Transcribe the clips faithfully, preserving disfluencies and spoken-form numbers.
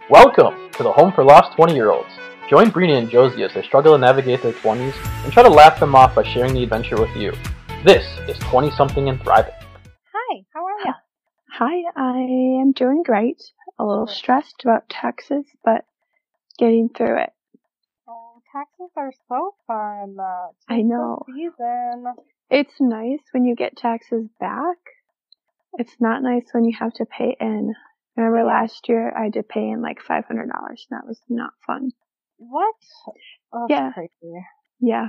Welcome to the Home for Lost twenty-year-olds. Join Brina and Josie as they struggle to navigate their twenties and try to laugh them off by sharing the adventure with you. This is twenty-something and Thriving. Hi, how are you? Hi, I am doing great. A little stressed about taxes, but getting through it. Oh, taxes are so fun. Uh, I know. Season. It's nice when you get taxes back. It's not nice when you have to pay in. Remember Yeah. last year I had to pay in like five hundred dollars and that was not fun. What? Oh, that's Yeah. crazy. Yeah.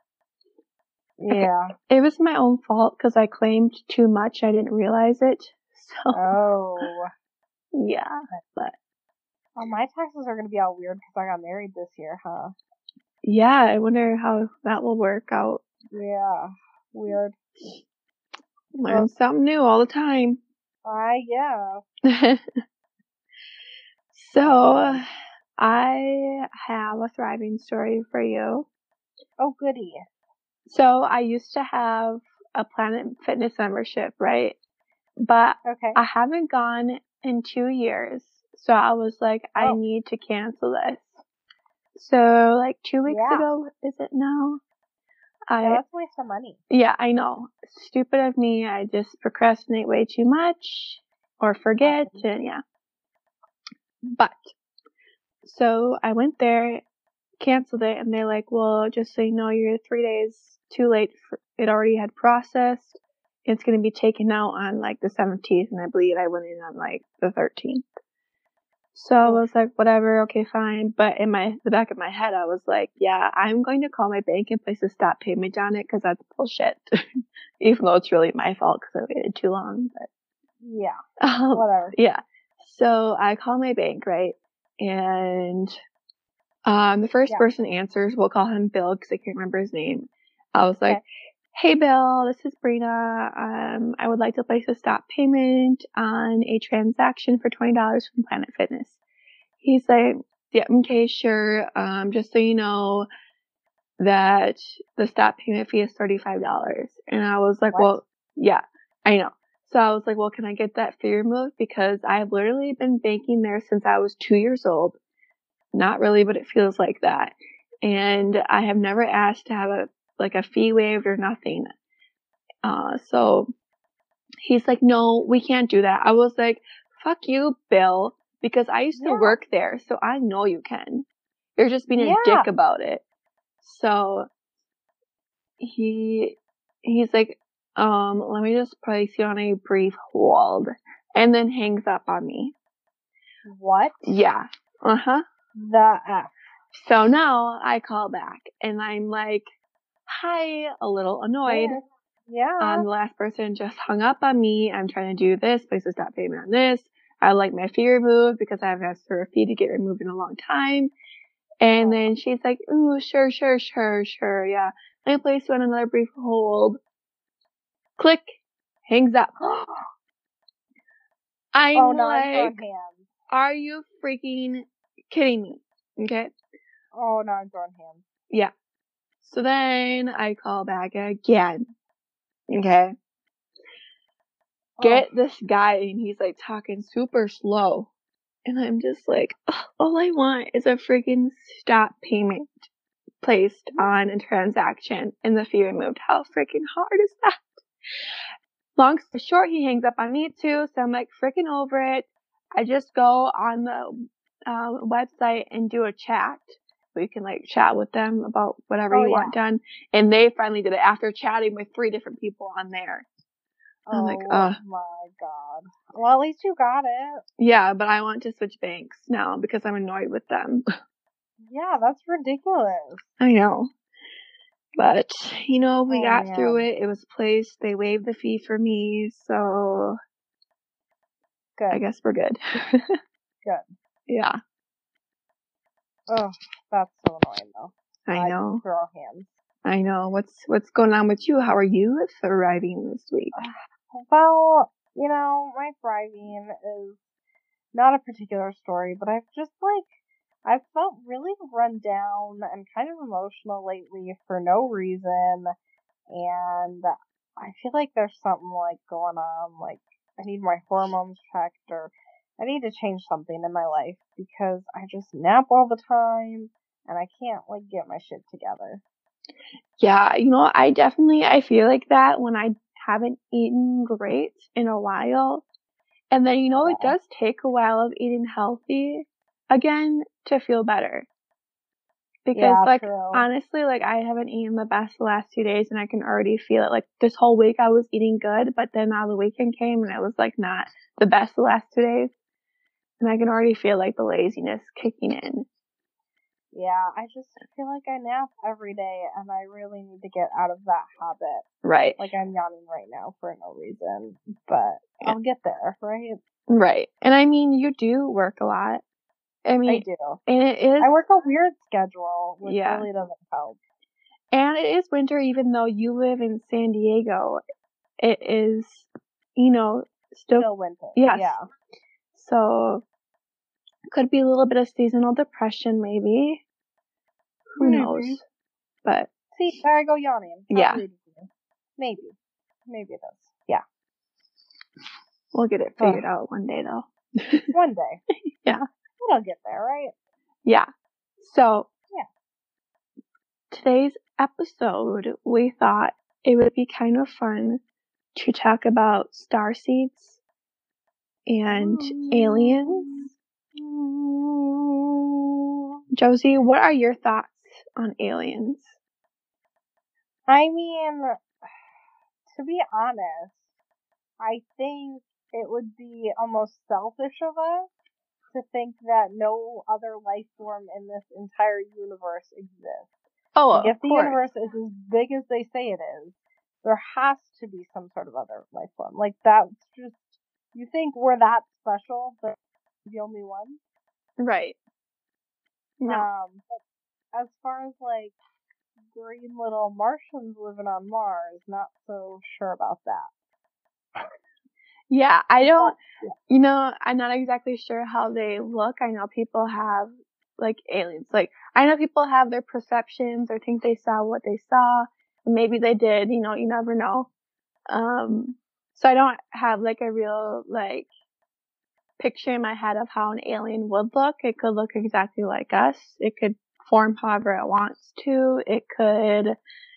Yeah. It was my own fault because I claimed too much. I didn't realize it. So, Oh. yeah. But, Oh, my taxes are going to be all weird because I got married this year, huh? yeah, I wonder how that will work out. Yeah. Weird. Learn Well- something new all the time. I, yeah. So, I have a thriving story for you. Oh, goody. So, I used to have a Planet Fitness membership, right? But Okay. I haven't gone in two years. So, I was like, I Oh. need to cancel this. So, like two weeks Yeah. ago, is it now? I, Yeah, that's a waste of money. yeah, I know. Stupid of me. I just procrastinate way too much or forget Happens. and yeah. But, so I went there, canceled it, and they're like, well, just so you know, you're three days too late. For, it already had processed. It's going to be taken out on like the seventeenth, and I believe I went in on like the thirteenth. So I was like, whatever, okay, fine. But in my the back of my head, I was like, yeah, I'm going to call my bank and place a stop payment on it because that's bullshit. Even though it's really my fault because I waited too long. But Yeah. um, Whatever. yeah. So I call my bank, right? And um, the first Yeah. person person answers, we'll call him Bill because I can't remember his name. I was like, Okay. hey, Bill, this is Brina. Um, I would like to place a stop payment on a transaction for twenty dollars from Planet Fitness. He's like, yeah, okay, sure. Um, just so you know that the stop payment fee is thirty-five dollars. And I was like, What? well, yeah, I know. So I was like, well, can I get that fee removed? Because I've literally been banking there since I was two years old. Not really, but it feels like that. And I have never asked to have a, like a fee waived or nothing. Uh, so he's like, no, we can't do that. I was like, fuck you, Bill, because I used to Yeah. work there, so I know you can. You're just being Yeah. a dick about it. So he, he's like, um, let me just place you on a brief hold, and then hangs up on me. What? Yeah. Uh-huh. The F. So now I call back and I'm like, hi, a little annoyed. Yeah. Um, the last person just hung up on me. I'm trying to do this, place a stop payment on this. I would like my fee removed because I haven't asked for a fee to get removed in a long time. And Oh. then she's like, ooh, sure, sure, sure, sure, yeah. Let me place you on another brief hold. Click, hangs up. I'm Oh, no, like, I'm throwing hands. are you freaking kidding me? Okay. Oh, no, I'm throwing hands. Yeah. So then I call back again. Okay. Get Oh. this guy and he's like talking super slow. And I'm just like, oh, all I want is a freaking stop payment placed on a transaction and the fee removed. How freaking hard is that? Long story short, he hangs up on me too. So I'm like freaking over it. I just go on the um, website and do a chat. We can like chat with them about whatever Oh, you yeah. want done. And they finally did it after chatting with three different people on there. Oh, I'm like, uh, my God. Well, at least you got it. yeah, but I want to switch banks now because I'm annoyed with them. Yeah, that's ridiculous. I know. But, you know, we Oh, got man. through it. It was placed. They waived the fee for me. So Good. I guess we're good. Good. Yeah, Oh, that's so annoying, though. I know. I'd throw hands. I know. What's, what's going on with you? How are you thriving this week? Well, you know, my thriving is not a particular story, but I've just, like, I've felt really run down and kind of emotional lately for no reason, and I feel like there's something, like, going on, like, I need my hormones checked, or I need to change something in my life because I just nap all the time and I can't like get my shit together. Yeah, you know, I definitely, I feel like that when I haven't eaten great in a while. And then, you know, Yeah. it does take a while of eating healthy again to feel better. Because, Yeah, like, true. honestly, like, I haven't eaten the best the last two days and I can already feel it. Like, this whole week I was eating good, but then now the weekend came and it was, like, not the best the last two days. And I can already feel, like, the laziness kicking in. Yeah, I just feel like I nap every day and I really need to get out of that habit. Right. Like, I'm yawning right now for no reason, but Yeah. I'll get there, right? Right. And I mean, you do work a lot. I mean, I do. And it is. I work a weird schedule, which Yeah. really doesn't help. And it is winter, even though you live in San Diego. It is, you know, still, Still winter. Yes. Yeah. So, could be a little bit of seasonal depression, maybe. Who Maybe. knows? But See, there I go yawning. How yeah, rude of you. Maybe. Maybe it is. Yeah. we'll get it figured out one day, though. One day. Yeah. It'll get there, right? Yeah. So, Yeah. Today's episode, we thought it would be kind of fun to talk about starseeds and Mm. aliens. Josie, what are your thoughts on aliens? I mean, to be honest, I think it would be almost selfish of us to think that no other life form in this entire universe exists. Oh, like, if of the course. universe is as big as they say it is, there has to be some sort of other life form. Like, that's just, you think we're that special, but the only one? Right. No. Um, but as far as, like, green little Martians living on Mars, not so sure about that. Yeah, I don't, Yeah. you know, I'm not exactly sure how they look. I know people have, like, aliens. Like, I know people have their perceptions or think they saw what they saw. And maybe they did, you know, you never know. Um, so I don't have, like, a real, like, picture in my head of how an alien would look. It could look exactly like us. It could form however it wants to. It could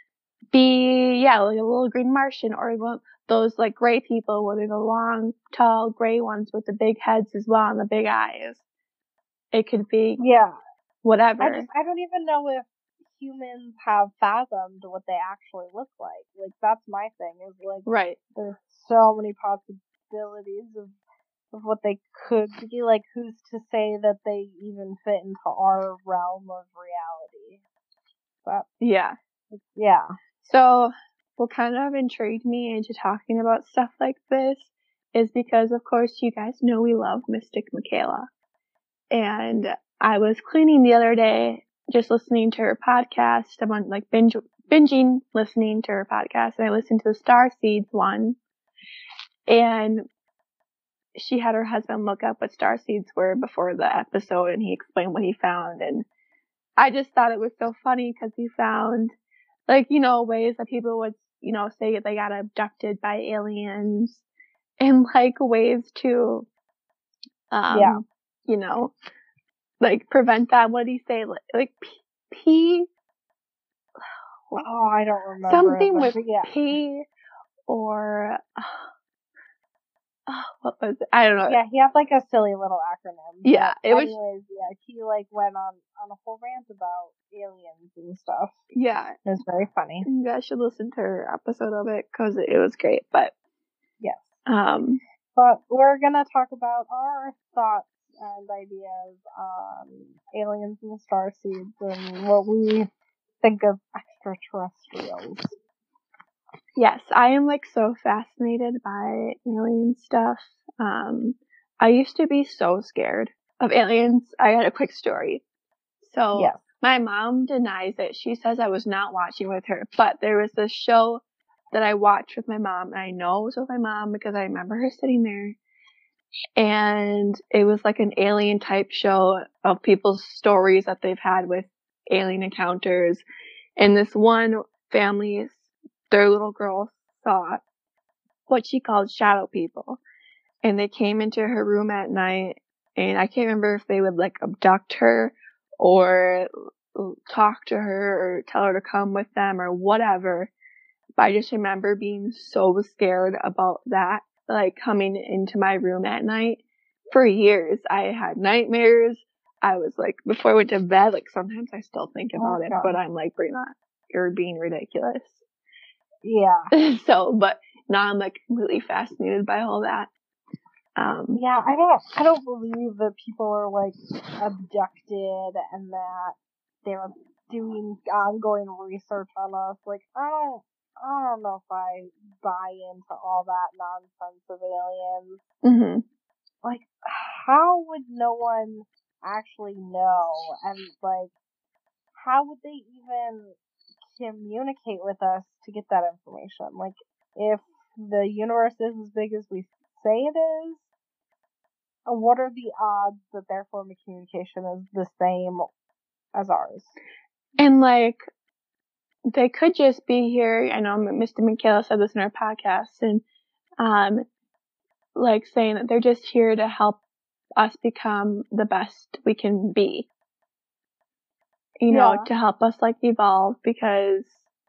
be, yeah, like a little green Martian, or one, those like gray people where they're the long, tall, gray ones with the big heads as well and the big eyes. It could be, Yeah. whatever. I just, I don't even know if humans have fathomed what they actually look like. Like, that's my thing, is like, right. there's so many possibilities of of what they could be. Like, who's to say that they even fit into our realm of reality? But yeah. Yeah. So, what kind of intrigued me into talking about stuff like this is because, of course, you guys know we love Mystic Michaela. And I was cleaning the other day, just listening to her podcast. I'm on, like, binge, binging listening to her podcast, and I listened to the Starseeds one. And she had her husband look up what starseeds were before the episode, and he explained what he found. And I just thought it was so funny because he found, like, you know, ways that people would, you know, say they got abducted by aliens, and like ways to, um, Yeah. you know, like prevent that. What did he say? Like, like P, P Oh, I don't remember. something but with yeah. P or. Uh, Oh, what was it? I don't know. Yeah, he had like a silly little acronym. Yeah, but it was. Anyways, yeah, he like went on on a whole rant about aliens and stuff. Yeah, it was very funny. You guys should listen to her episode of it because it was great. But yes, um, but we're gonna talk about our thoughts and ideas on aliens and starseeds and what we think of extraterrestrials. Yes, I am like so fascinated by alien stuff. Um, I used to be so scared of aliens. I got a quick story. So yes. My mom denies it. She says I was not watching with her, but there was this show that I watched with my mom, and I know it was with my mom because I remember her sitting there. And it was like an alien type show of people's stories that they've had with alien encounters. And this one family's their little girl saw what she called shadow people. and they came into her room at night, and I can't remember if they would like abduct her or talk to her or tell her to come with them or whatever. But I just remember being so scared about that, like coming into my room at night. For years, I had nightmares. I was like, before I went to bed, like sometimes I still think about Oh, it, God. but I'm like, Brianna, you're being ridiculous. Yeah. So, but now I'm like completely fascinated by all that. Um, Yeah, I don't, I don't believe that people are like abducted and that they're doing ongoing research on us. Like, I don't, I don't know if I buy into all that nonsense of aliens. mhm. Like, how would no one actually know? And like, how would they even communicate with us to get that information? Like, if the universe is as big as we say it is, what are the odds that their form of communication is the same as ours? And like, they could just be here. I know Mister Michaela said this in our podcast, and um, like saying that they're just here to help us become the best we can be. You know, Yeah. to help us like evolve, because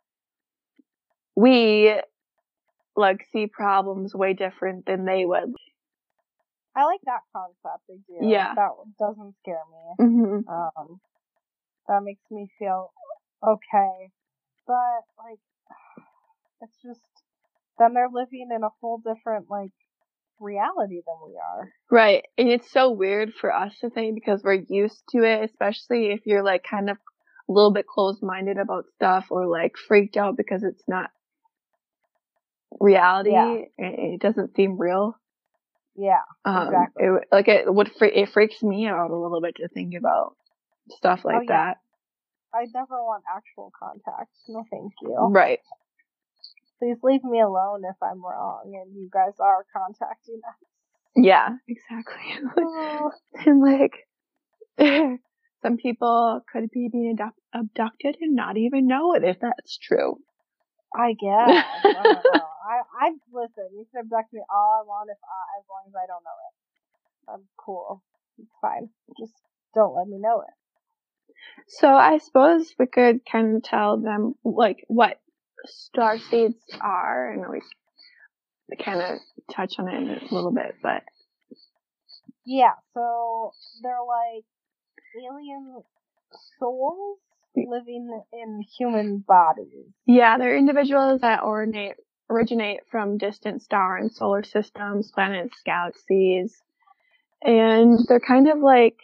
we like see problems way different than they would. I like that concept. They do. Yeah. That doesn't scare me. Mm-hmm. Um, that makes me feel okay. But like, it's just then they're living in a whole different like reality than we are. Right. And it's so weird for us to think because we're used to it, especially if you're like kind of a little bit closed-minded about stuff or like freaked out because it's not reality. Yeah. It, it doesn't seem real. Yeah, Um, exactly. It, like it would, fre- it freaks me out a little bit to think about stuff like Oh, yeah. that. I never want actual contact. No, thank you. Right. Please leave me alone if I'm wrong and you guys are contacting us. Yeah, exactly. Oh. And like, some people could be being abduct- abducted and not even know it, if that's true. I guess. I don't know. I, I listen. You can abduct me all I want if I, as long as I don't know it. I'm cool. It's fine. Just don't let me know it. So I suppose we could kind of tell them like what star seeds are, and we kind of touch on it a little bit, but Yeah. So they're like alien souls living in human bodies. yeah, they're individuals that originate originate from distant star and solar systems, planets, galaxies, and they're kind of like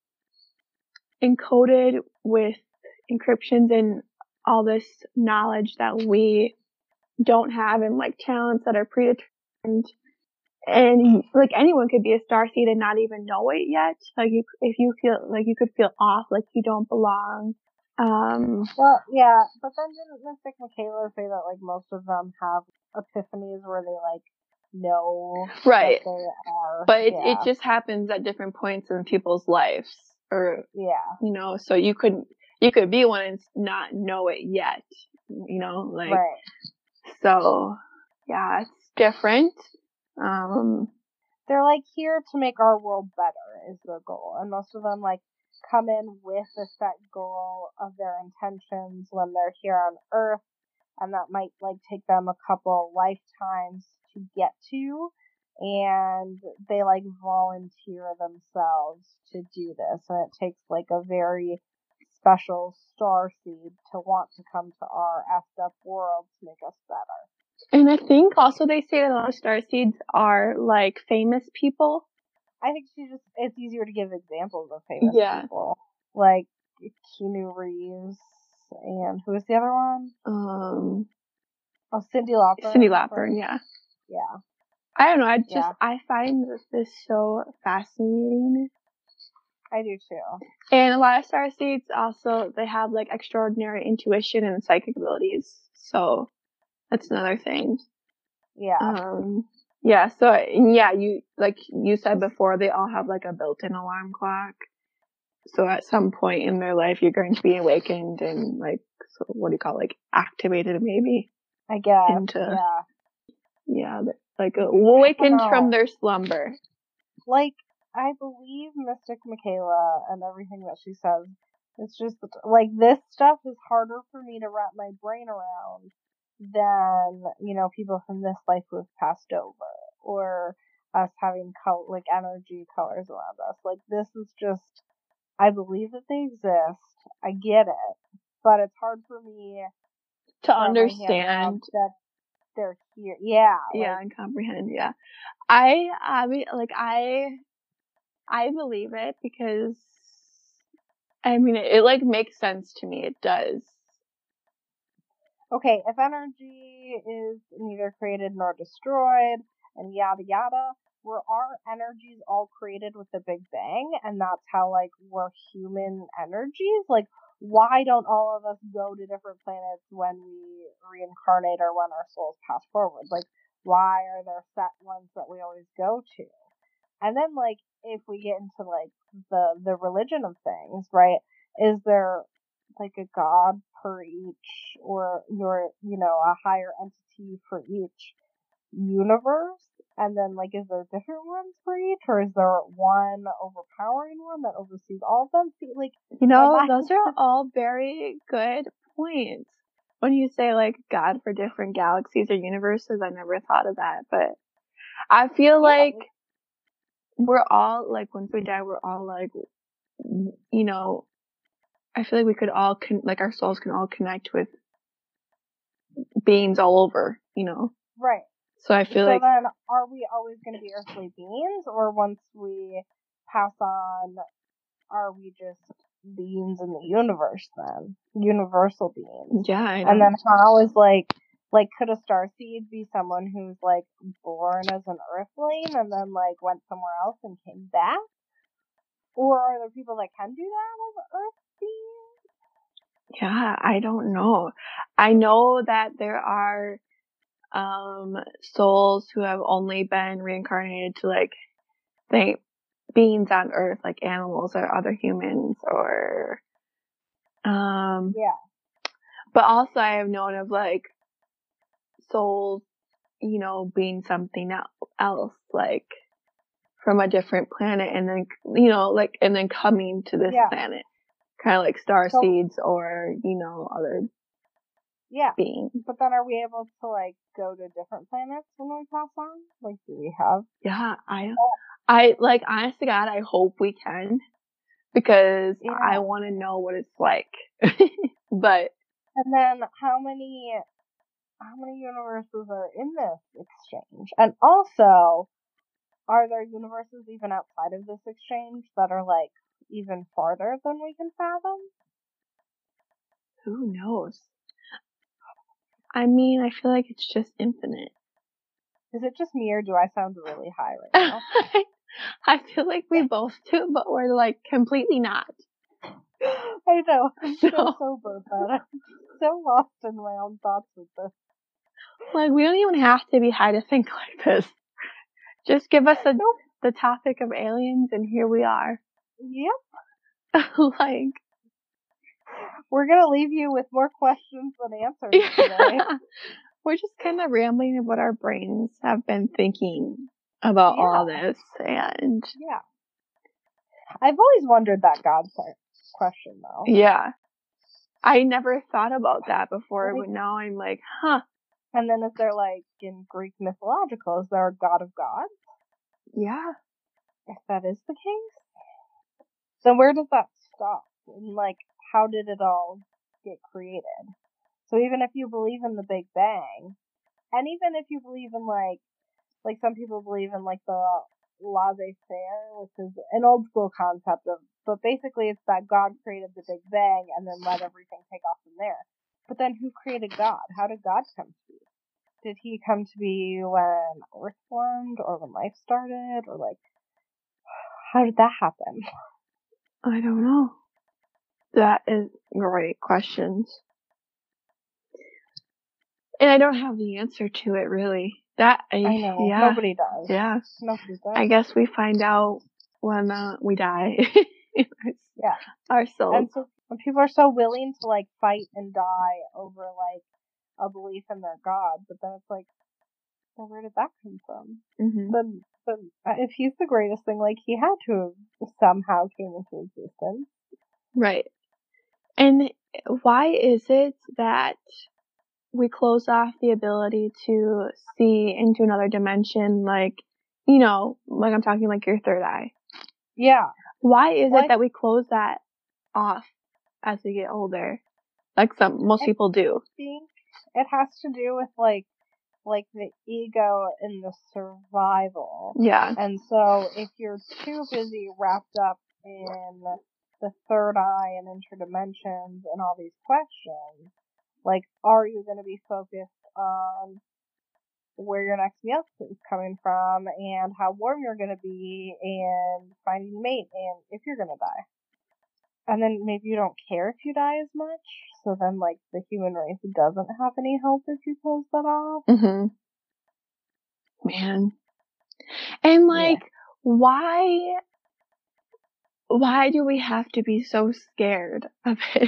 encoded with encryptions and all this knowledge that we don't have, and like talents that are predetermined. And like anyone could be a starseed and not even know it yet. Like you, if you feel like you could feel off, like you don't belong. Um, Well, yeah, but then didn't Mystic Michaela say that like most of them have epiphanies where they like know right. that they are? But it yeah. it just happens at different points in people's lives, or yeah, you know, so you could you could be one and not know it yet. You know, like right. so. Yeah, it's different. Um, They're like here to make our world better is their goal, and most of them like come in with a set goal of their intentions when they're here on Earth, and that might like take them a couple lifetimes to get to, and they like volunteer themselves to do this, and it takes like a very special starseed to want to come to our effed up world to make us better. And I think also they say that a lot of starseeds are like famous people. I think she just it's easier to give examples of famous Yeah. people. Like Keanu Reeves and who was the other one? Um Oh, Cyndi Lauper. Cyndi Lauper, yeah. Yeah. I don't know, I just Yeah. I find this so fascinating. I do too. And a lot of starseeds also they have like extraordinary intuition and psychic abilities. So that's another thing. Yeah. Um, yeah, so, yeah, you, like you said before, they all have like a built-in alarm clock. So at some point in their life, you're going to be awakened and like, so what do you call it, like activated maybe? I guess. Into, yeah. Yeah, like awakened know. from their slumber. Like, I believe Mystic Michaela and everything that she says. It's just, like, this stuff is harder for me to wrap my brain around than, you know, people from this life who have passed over. Or us having, col- like, energy colors around us. Like, this is just, I believe that they exist. I get it. But it's hard for me To wrap my hand around understand. that they're here. Yeah. Yeah, Like, and comprehend, yeah. I, I mean, like, I, I believe it because, I mean, it, it, like, makes sense to me. It does. okay, if energy is neither created nor destroyed, and yada yada, were our energies all created with the Big Bang, and that's how, like, we're human energies? Like, why don't all of us go to different planets when we reincarnate or when our souls pass forward? Like, why are there set ones that we always go to? And then, like, if we get into, like, the, the religion of things, right, is there, like, a god per each, or your, you know, a higher entity for each universe? And then, like, is there different ones for each, or is there one overpowering one that oversees all of them? See, like, You know, my those are all very good points. When you say, like, God for different galaxies or universes, I never thought of that. But I feel like we're all, like, once we die, we're all, like, you know, I feel like we could all, con- like, our souls can all connect with beings all over, you know? Right. So I feel so like, then, are we always going to be earthly beings, or once we pass on, are we just beings in the universe then? Universal beings. yeah, I know. And then how is, like, like, could a starseed be someone who's, like, born as an earthling and then, like, went somewhere else and came back? Or are there people that can do that as earth beings? Yeah, I don't know. I know that there are um souls who have only been reincarnated to, like, think beings on Earth, like animals or other humans, or um Yeah. but also I have known of, like, souls, you know, being something else, like from a different planet, and then, you know, like, and then coming to this Yeah. planet, kind of like star So- seeds or, you know, other Yeah. beings. But then are we able to, like, go to different planets when we pass on? Like, do we have? Yeah, I, I, like, honest to God, I hope we can, because Yeah. I want to know what it's like. But, And then how many, how many universes are in this exchange? And also, are there universes even outside of this exchange that are, like, even farther than we can fathom? who knows? I mean, I feel like it's just infinite. Is it just me, or do I sound really high right now? I feel like we both do, but we're, like, completely not. I know. I'm so, So- sober, but I'm so lost in my own thoughts with this. Like, we don't even have to be high to think like this. Just give us a, Nope. the topic of aliens, and here we are. Yep. Like, We're gonna leave you with more questions than answers today. we're just kind of rambling of what our brains have been thinking about Yeah. all this, and Yeah. I've always wondered that God question, though. yeah, I never thought about that before, Like- but now I'm like, huh, And then is there, like, in Greek mythological, is there a god of gods? yeah, If that is the case, then where does that stop? And, like, how did it all get created? So even if you believe in the Big Bang, and even if you believe in, like, like some people believe in, like, the laissez-faire, which is an old school concept of, but basically it's that God created the Big Bang and then let everything take off from there. But then who created God? How did God come to be? Did he come to be when Earth formed, or when life started, or, like, how did that happen? I don't know. That is great questions. And I don't have the answer to it, really. That, I, I know. yeah, Nobody does. yeah. Nobody does. I guess we find out when uh, we die. Yeah. Our souls. And so when people are so willing to, like, fight and die over, like, a belief in their God, but then it's like, well, where did that come from? Mm-hmm. But, but if he's the greatest thing, like, he had to have somehow came into existence. Right. And why is it that we close off the ability to see into another dimension, like, you know, like I'm talking like your third eye? Yeah. Why is Well, it that we close that off as we get older? Like some, most I people do. think it has to do with, like, like the ego and the survival. Yeah. And so if you're too busy wrapped up in the third eye and interdimensions and all these questions, like, are you going to be focused on where your next meal is coming from and how warm you're going to be and finding a mate and if you're going to die? And then maybe you don't care if you die as much. So then, like, the human race doesn't have any hope if you close that off. Mm-hmm. Man. And, like, yeah. why, why do we have to be so scared of it?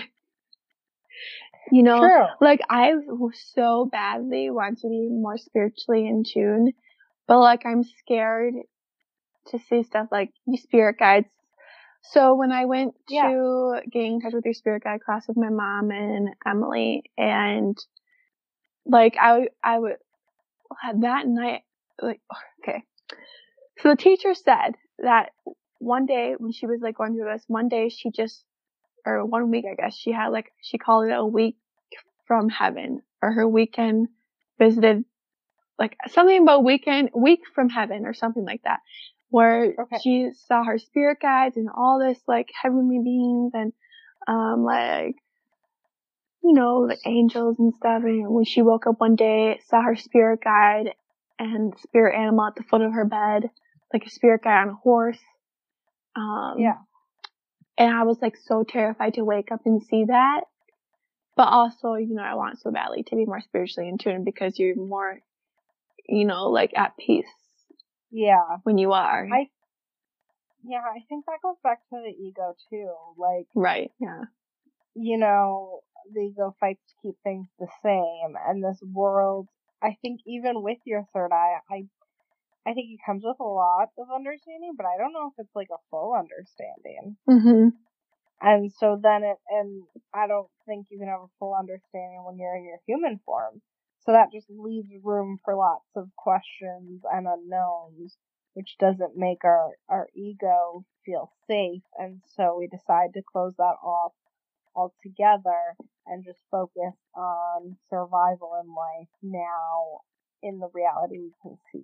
You know, True. Like, I so badly want to be more spiritually in tune, but, like, I'm scared to see stuff like you spirit guides. So when I went Yeah. to getting in touch with your spirit guide class with my mom and Emily, and like I I would that night, like, okay. So the teacher said that one day when she was like going through this, one day she just, or one week I guess, she had like, she called it a week from heaven, or her weekend visited, like something about weekend, week from heaven or something like that. Where okay. she saw her spirit guides and all this like heavenly beings and um like you know the angels and stuff. And when she woke up one day, saw her spirit guide and spirit animal at the foot of her bed, like a spirit guide on a horse. Um, yeah. And I was like so terrified to wake up and see that, but also you know I want so badly to be more spiritually in tune because you're more, you know, like at peace. Yeah. When you are. I, yeah, I think that goes back to the ego too. Like, right, yeah. You know, the ego fights to keep things the same, and this world, I think even with your third eye, I, I think it comes with a lot of understanding, but I don't know if it's like a full understanding. Mm-hmm. And so then it, and I don't think you can have a full understanding when you're in your human form. So that just leaves room for lots of questions and unknowns, which doesn't make our, our ego feel safe. And so we decide to close that off altogether and just focus on survival in life now in the reality we can see.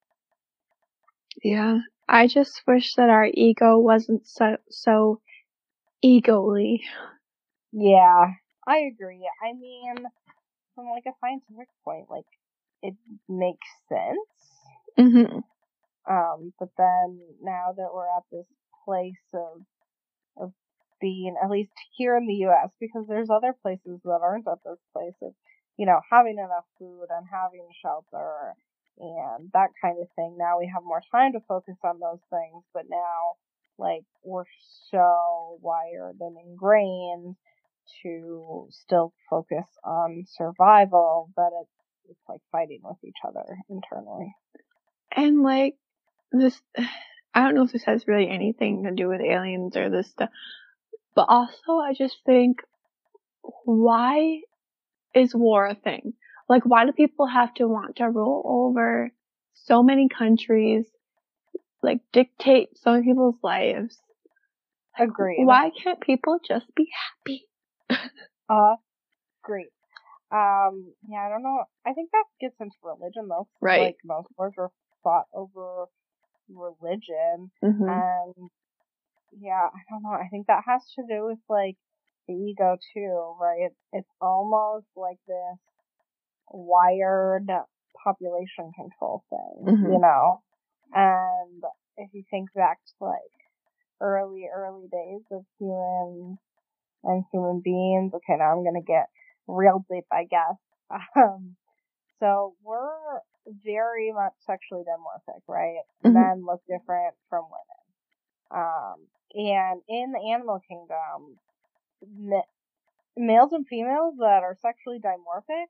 Yeah. I just wish that our ego wasn't so, so egoly. Yeah, I agree. I mean, from like a scientific point, like, it makes sense. Mm-hmm. Um, but then now that we're at this place of of being, at least here in the U S, because there's other places that aren't at this place of, you know, having enough food and having shelter and that kind of thing. Now we have more time to focus on those things, but now, like, we're so wired and ingrained to still focus on survival that it's, it's like fighting with each other internally. And like this, I don't know if this has really anything to do with aliens or this stuff, but also I just think, why is war a thing? Like, why do people have to want to rule over so many countries, like dictate so many people's lives? Agreed. Why can't people just be happy? uh, great. Um, yeah, I don't know. I think that gets into religion though. Right. Like, most wars were fought over religion. Mm-hmm. And yeah, I don't know. I think that has to do with like the ego too, right? It's almost like this wired population control thing, mm-hmm. you know? And if you think back to like early, early days of humans and human beings, okay, now I'm gonna get real deep, I guess. Um, so we're very much sexually dimorphic, right? Mm-hmm. Men look different from women. Um, and in the animal kingdom, ma- males and females that are sexually dimorphic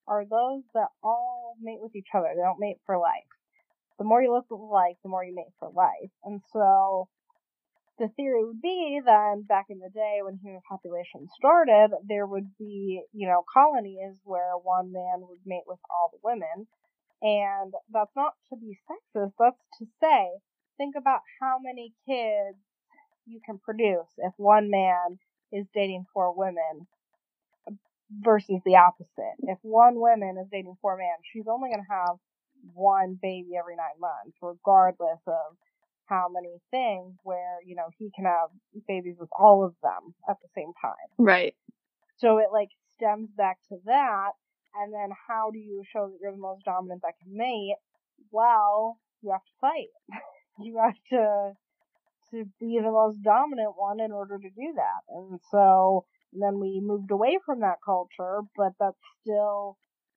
are those that all mate with each other. They don't mate for life. The more you look alike, the more you mate for life. And so the theory would be then, back in the day when human population started, there would be, you know, colonies where one man would mate with all the women. And that's not to be sexist, that's to say, think about how many kids you can produce if one man is dating four women versus the opposite. If one woman is dating four men, she's only going to have one baby every nine months, regardless of how many things where, you know, he can have babies with all of them at the same time. Right. So it, like, stems back to that. And then how do you show that you're the most dominant that can mate? Well, you have to fight. You have to to be the most dominant one in order to do that. And so then we moved away from that culture, but that's still,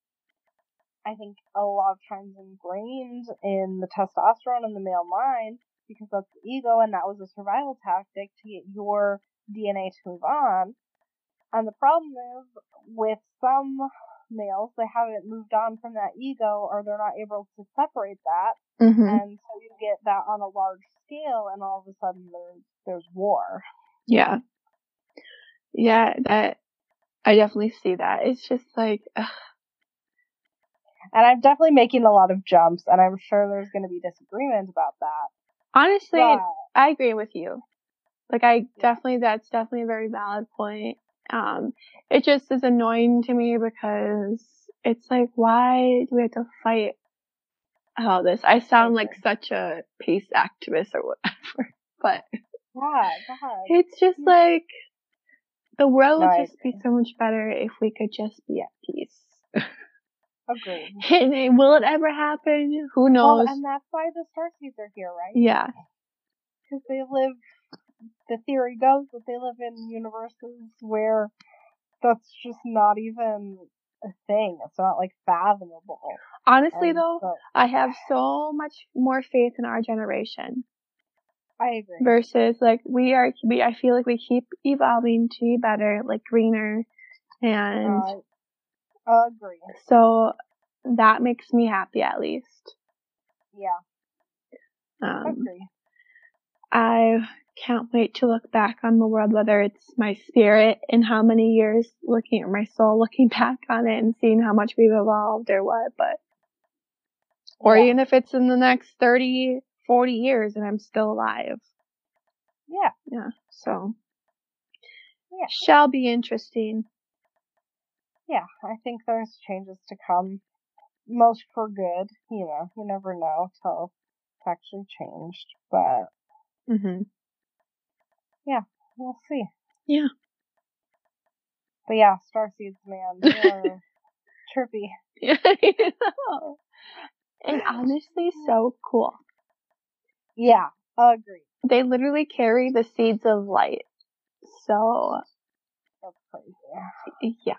I think, a lot of times ingrained in the testosterone in the male mind, because that's the ego, and that was a survival tactic to get your D N A to move on. And the problem is, with some males, they haven't moved on from that ego, or they're not able to separate that, Mm-hmm. and so you get that on a large scale, and all of a sudden there's there's war. Yeah. Yeah, that, I definitely see that. It's just like, ugh. And I'm definitely making a lot of jumps, and I'm sure there's going to be disagreement about that. Honestly, But I agree with you. Like, I definitely, that's definitely a very valid point. Um, it just is annoying to me because it's like, why do we have to fight about this? I sound like such a peace activist or whatever, but yeah, God. it's just like, the world No, would I just be so much better if we could just be at peace. Agreed. And it- will it ever happen? Who Well, knows? and that's why the Starseeds are here, right? Yeah. Because they live, the theory goes that they live in universes where that's just not even a thing. It's not, like, fathomable. Honestly, And though, so, I have so much more faith in our generation. I agree. Versus, like, we are, we, I feel like we keep evolving to be better, like, greener, and Uh, agree. so that makes me happy, at least. Yeah. Um, Agree. I can't wait to look back on the world, whether it's my spirit in how many years, looking at my soul, looking back on it and seeing how much we've evolved or what, but, or Yeah. even if it's in the next thirty, forty years and I'm still alive. Yeah. Yeah, so. Yeah. Shall be interesting. Yeah, I think there's changes to come. Most for good, you know, you never know till it's actually changed, but Mm-hmm. yeah, we'll see. Yeah. But yeah, Starseeds, man, they are trippy. Yeah, I know. And honestly, so cool. Yeah, agree. They literally carry the seeds of light. So, That's crazy. yeah.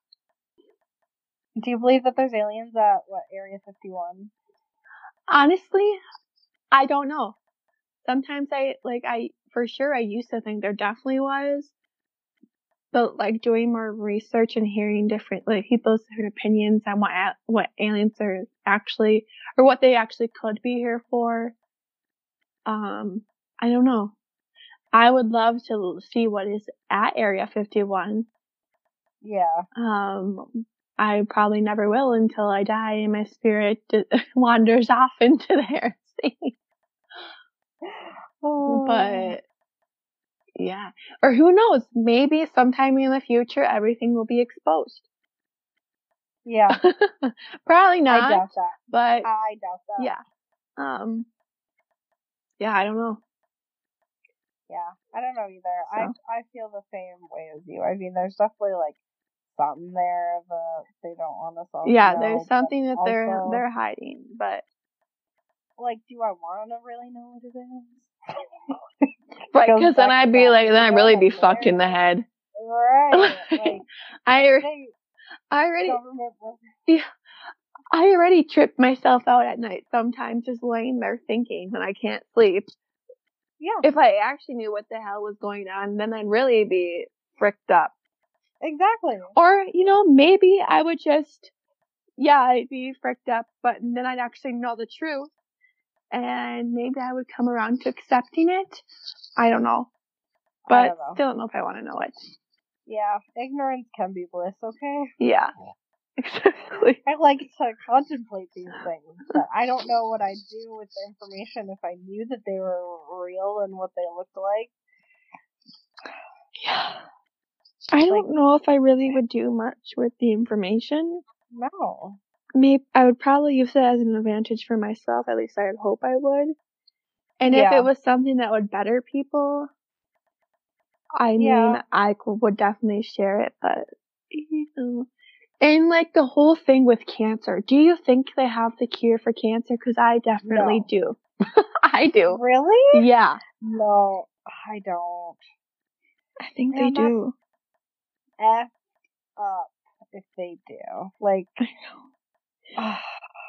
Do you believe that there's aliens at, what, Area fifty-one? Honestly, I don't know. Sometimes I, like, I, for sure, I used to think there definitely was. But, like, doing more research and hearing different, like, people's different opinions on what, what aliens are actually, or what they actually could be here for, um, I don't know. I would love to see what is at Area fifty-one. Yeah. Um, I probably never will until I die and my spirit d- wanders off into there. Oh. But, yeah. Or who knows? Maybe sometime in the future everything will be exposed. Yeah. Probably not. I doubt that. But, I doubt that. yeah. Um, yeah, I don't know. Yeah, I don't know either. So. I I feel the same way as you. I mean, there's definitely, like, something there that they don't want us all Yeah, to know. there's something that also, they're they're hiding, but like, do I want to really know what it is? right, Goes because then back I'd to be that like, then I'd really be internet fucked in the there. head. Right. Like, I hey, I already government. yeah, I already trip myself out at night sometimes just laying there thinking when I can't sleep. Yeah, If I actually knew what the hell was going on, then I'd really be fricked up. exactly. Or, you know, maybe I would just yeah, I'd be freaked up, but then I'd actually know the truth, and maybe I would come around to accepting it. I don't know. But I don't know. Still don't know if I want to know it. Yeah, ignorance can be bliss, okay? Yeah, exactly. I like to contemplate these things, but I don't know what I'd do with the information if I knew that they were real and what they looked like. Yeah. I don't like, know if I really would do much with the information. No. Maybe I would probably use it as an advantage for myself. At least I would hope I would. And yeah. if it was something that would better people, I mean, yeah. I would definitely share it, but, you know. And, like, the whole thing with cancer. Do you think they have the cure for cancer? Because I definitely no. do. I do. Really? Yeah. No, I don't. I think Man, they do. F up if they do. Like, I know. Uh,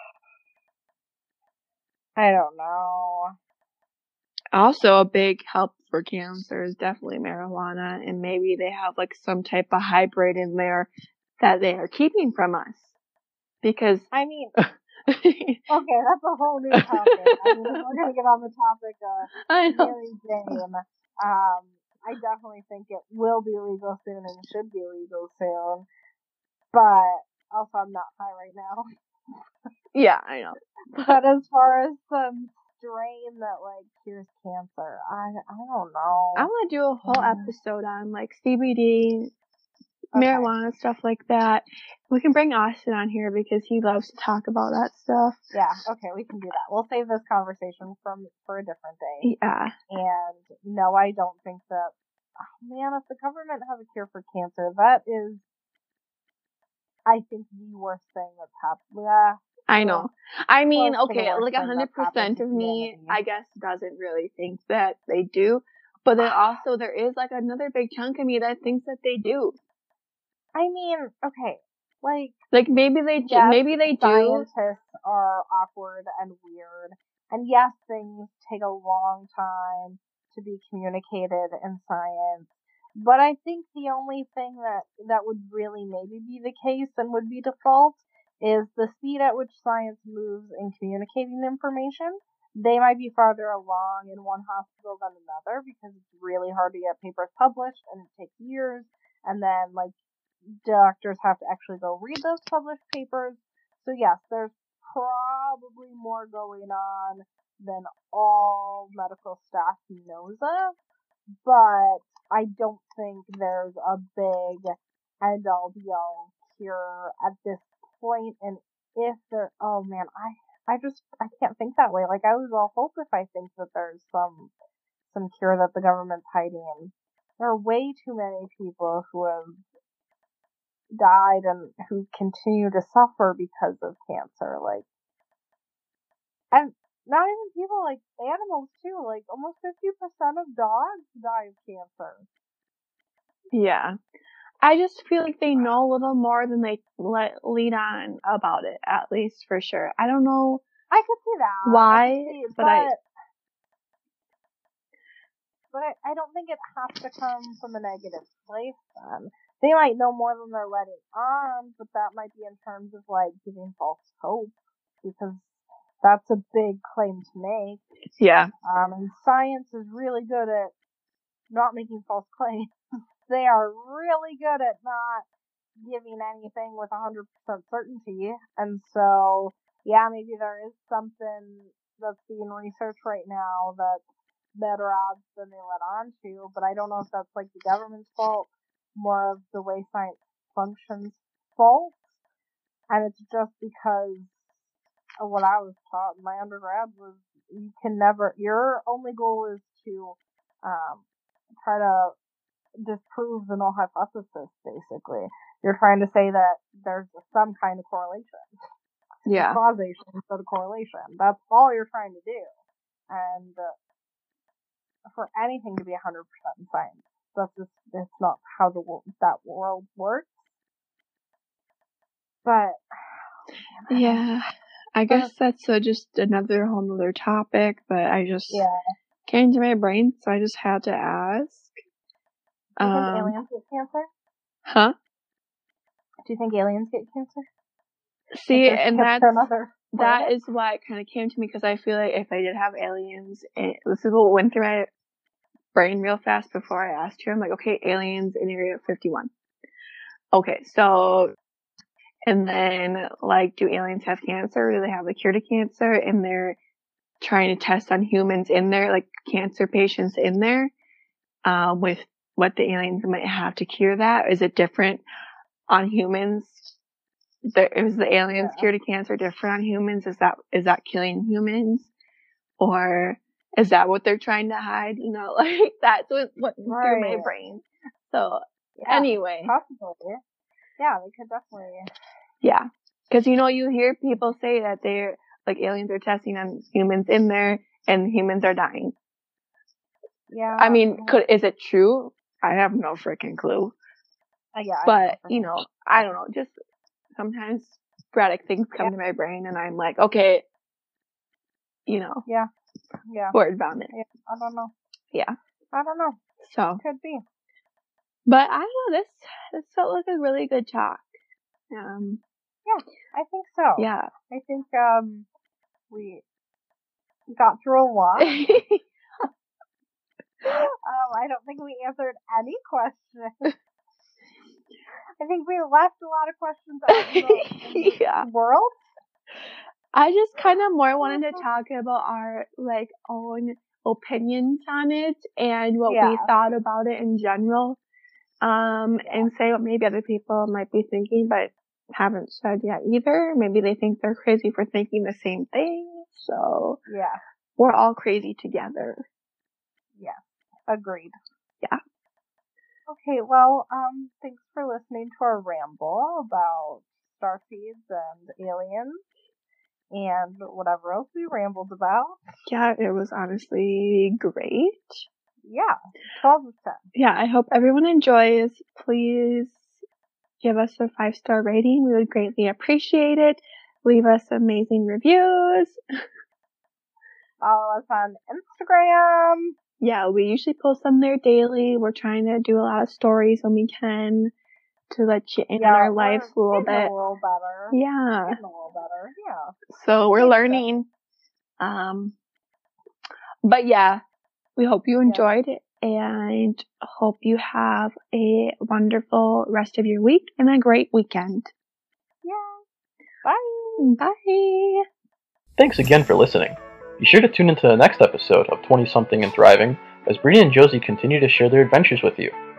I don't know. Also, a big help for cancer is definitely marijuana, and maybe they have like some type of hybrid in there that they are keeping from us. Because I mean, okay, that's a whole new topic. I mean, if we're gonna get on the topic of Mary Jane, um, I definitely think it will be legal soon and should be legal soon. But also, I'm not high right now. Yeah, I know. But as far as some strain that like cures cancer, I I don't know. I want to do a whole mm. episode on like C B D, okay. marijuana, stuff like that. We can bring Austin on here because he loves to talk about that stuff. Yeah, okay, we can do that. We'll save this conversation from for a different day. Yeah. And no, I don't think that. Oh, man, if the government has a cure for cancer, that is, I think, the worst thing that's happened. Yeah. I know. I mean, okay, like a hundred percent of me, I guess, doesn't really think that they do. But then also there is like another big chunk of me that thinks that they do. I mean, okay, like like maybe they do. Yes, maybe they do. Scientists are awkward and weird, and yes, things take a long time to be communicated in science. But I think the only thing that that would really maybe be the case and would be default is the speed at which science moves in communicating information. They might be farther along in one hospital than another because it's really hard to get papers published and it takes years. And then, like, doctors have to actually go read those published papers. So, yes, there's probably more going on than all medical staff knows of. But I don't think there's a big end-all be-all cure at this point, and if there, oh man, I, I just, I can't think that way. Like, I lose all hope if I think that there's some, some cure that the government's hiding. There are way too many people who have died and who continue to suffer because of cancer, like, and not even people, like, animals too, like, almost fifty percent of dogs die of cancer. Yeah. I just feel like they know a little more than they let lead on about it, at least for sure. I don't know. I could see that. Why, I see, but, but I. But I, I don't think it has to come from a negative place. Then they might know more than they're letting on, but that might be in terms of like giving false hope, because that's a big claim to make. Yeah. Um, and science is really good at not making false claims. They are really good at not giving anything with one hundred percent certainty. And so, yeah, maybe there is something that's being researched right now that's better odds than they let on to. But I don't know if that's like the government's fault, more of the way science functions fault. And it's just because of what I was taught in my undergrad was you can never, your only goal is to um, try to disprove the null hypothesis, basically. You're trying to say that there's some kind of correlation. Yeah. Causation instead of correlation. That's all you're trying to do. And uh, for anything to be one hundred percent in science, that's just, it's not how the world, that world works. But, yeah, I guess uh, that's uh, just another whole nother topic, but I just yeah. came to my brain, so I just had to ask. Do you think um, aliens get cancer? Huh? Do you think aliens get cancer? See, Like, there's and tips that's for another that planet. is why it kind of came to me, because I feel like if I did have aliens, and this is what went through my brain real fast before I asked you. I'm like, okay, aliens in Area fifty-one. Okay, so, and then, like, do aliens have cancer? Do they have a cure to cancer? And they're trying to test on humans in there, like cancer patients in there, uh, with what the aliens might have to cure that. Is it different on humans? There, is the aliens Yeah. cure to cancer different on humans? Is that is that killing humans, or is that what they're trying to hide? You know, like that's what what went through my Right. brain. So Yeah, anyway, possibly. Yeah, they could definitely. yeah, because you know you hear people say that they're like aliens are testing on humans in there, and humans are dying. Yeah. I mean, could is it true? I have no freaking clue. Uh, yeah. I But don't know. you know, I don't know. Just sometimes sporadic things come Yeah. to my brain, and I'm like, okay, you know, Yeah. Yeah. word vomit. Yeah. I don't know. Yeah. I don't know. So, Could be. but I don't know. This this felt like a really good talk. Um. I think so. Yeah. I think um we got through a lot. um, I don't think we answered any questions. I think we left a lot of questions out in the, in the Yeah. world. I just kind of more wanted to talk about our like own opinions on it and what Yeah. we thought about it in general. Um, Yeah. and say what maybe other people might be thinking, but haven't said yet either. Maybe they think they're crazy for thinking the same thing. So Yeah. we're all crazy together. Yeah. Agreed. Yeah. Okay, well, um, thanks for listening to our ramble about starseeds and aliens and whatever else we rambled about. Yeah, it was honestly great. Yeah, twelve of ten. Yeah, I hope everyone enjoys. Please give us a five-star rating. We would greatly appreciate it. Leave us amazing reviews. Follow us on Instagram. Yeah, we usually post them there daily. We're trying to do a lot of stories when we can to let you in Yeah, on our we're lives a little getting bit. a little better. Yeah. Getting a little better, yeah. So we're Thanks, learning. Um, but yeah, we hope you enjoyed it and hope you have a wonderful rest of your week and a great weekend. Yeah. Bye. Bye. Thanks again for listening. Be sure to tune into the next episode of twenty something and Thriving as Brittany and Josie continue to share their adventures with you.